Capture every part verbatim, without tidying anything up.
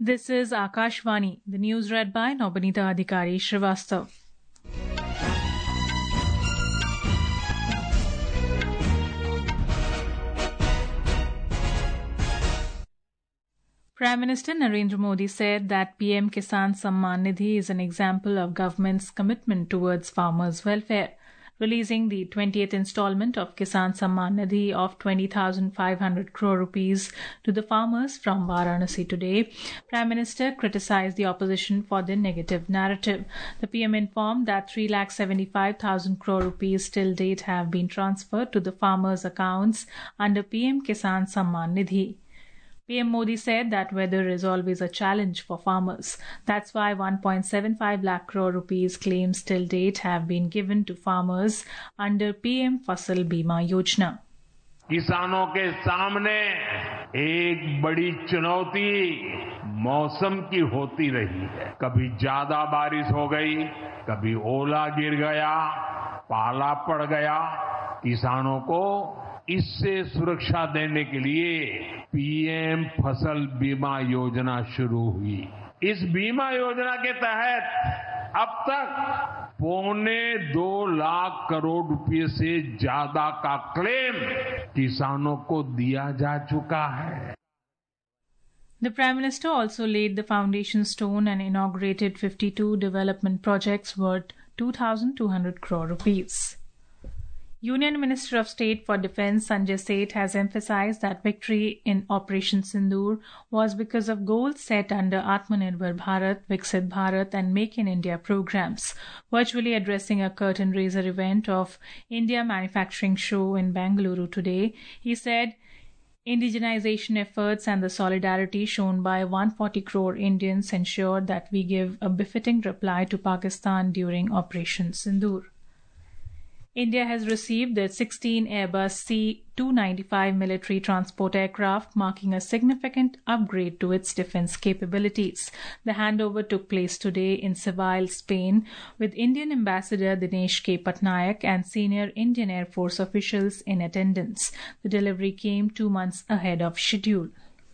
This is Akashvani, the news read by Nobinita Adhikari Srivastav. Prime Minister Narendra Modi said that P M Kisan Samman Nidhi is an example of government's commitment towards farmers' welfare. Releasing the twentieth installment of Kisan Samman Nidhi of twenty thousand five hundred crore rupees to the farmers from Varanasi today, Prime Minister criticized the opposition for their negative narrative. The P M informed that three lakh seventy-five thousand crore rupees till date have been transferred to the farmers' accounts under P M Kisan Samman Nidhi. P M Modi said that weather is always a challenge for farmers. That's why one point seven five lakh crore rupees claims till date have been given to farmers under P M Fasal Bima Yojana. किसानों के सामने एक बड़ी चुनौती मौसम की होती रही है। कभी ज्यादा बारिश हो गई, कभी ओला गिर गया, पाला पड़ गया। किसानों को इससे सुरक्षा देने के लिए पीएम फसल बीमा योजना शुरू हुई। इस बीमा योजना के तहत अब तक पौने दो लाख करोड़ रुपए से ज्यादा का क्लेम किसानों को दिया जा चुका है। The Prime Minister also laid the foundation stone and inaugurated fifty-two development projects worth two thousand two hundred crore rupees. Union Minister of State for Defence Sanjay Seth has emphasized that victory in Operation Sindoor was because of goals set under Atmanirbhar Bharat, Viksit Bharat and Make in India programs. Virtually addressing a curtain-raiser event of India Manufacturing Show in Bengaluru today, he said, indigenization efforts and the solidarity shown by one hundred forty crore Indians ensured that we give a befitting reply to Pakistan during Operation Sindoor. India has received the sixteen Airbus C two ninety-five military transport aircraft, marking a significant upgrade to its defense capabilities. The handover took place today in Seville, Spain, with Indian Ambassador Dinesh K. Patnaik and senior Indian Air Force officials in attendance. The delivery came two months ahead of schedule.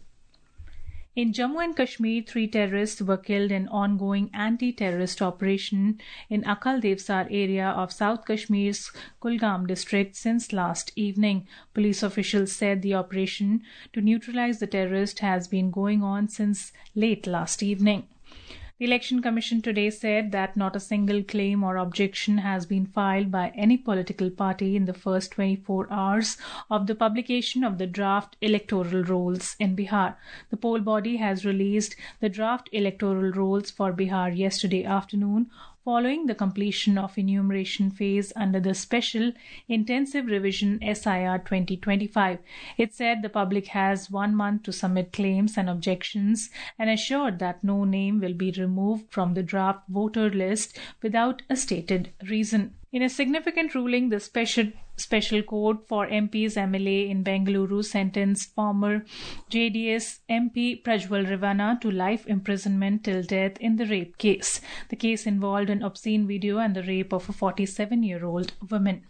In Jammu and Kashmir, three terrorists were killed in ongoing anti-terrorist operation in Akal Devsar area of South Kashmir's Kulgam district since last evening. Police officials said the operation to neutralize the terrorist has been going on since late last evening. The Election Commission today said that not a single claim or objection has been filed by any political party in the first twenty-four hours of the publication of the draft electoral rolls in Bihar. The poll body has released the draft electoral rolls for Bihar yesterday afternoon, following the completion of enumeration phase under the Special Intensive Revision S I R twenty twenty-five. It said the public has one month to submit claims and objections and assured that no name will be removed from the draft voter list without a stated reason. In a significant ruling, the special special court for M Ps M L A in Bengaluru sentenced former J D S M P Prajwal Revana to life imprisonment till death in the rape case. The case involved an obscene video and the rape of a forty-seven-year-old woman.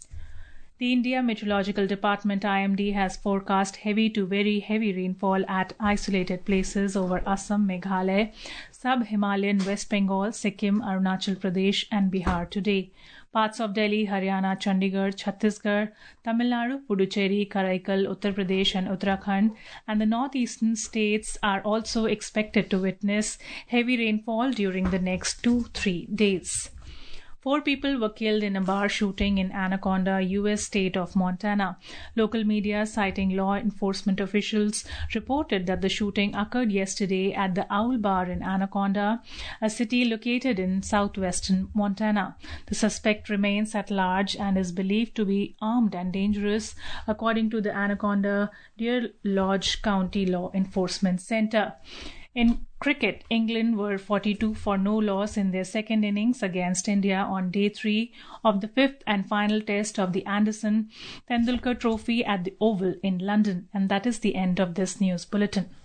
The India Meteorological Department I M D has forecast heavy to very heavy rainfall at isolated places over Assam, Meghalaya, Sub-Himalayan West Bengal, Sikkim, Arunachal Pradesh and Bihar today. Parts of Delhi, Haryana, Chandigarh, Chhattisgarh, Tamil Nadu, Puducherry, Karaikal, Uttar Pradesh and Uttarakhand and the northeastern states are also expected to witness heavy rainfall during the next two to three days. Four people were killed in a bar shooting in Anaconda, U S state of Montana. Local media, citing law enforcement officials, reported that the shooting occurred yesterday at the Owl Bar in Anaconda, a city located in southwestern Montana. The suspect remains at large and is believed to be armed and dangerous, according to the Anaconda Deer Lodge County Law Enforcement Center. In cricket, England were forty-two for no loss in their second innings against India on day three of the fifth and final test of the Anderson Tendulkar Trophy at the Oval in London. And that is the end of this news bulletin.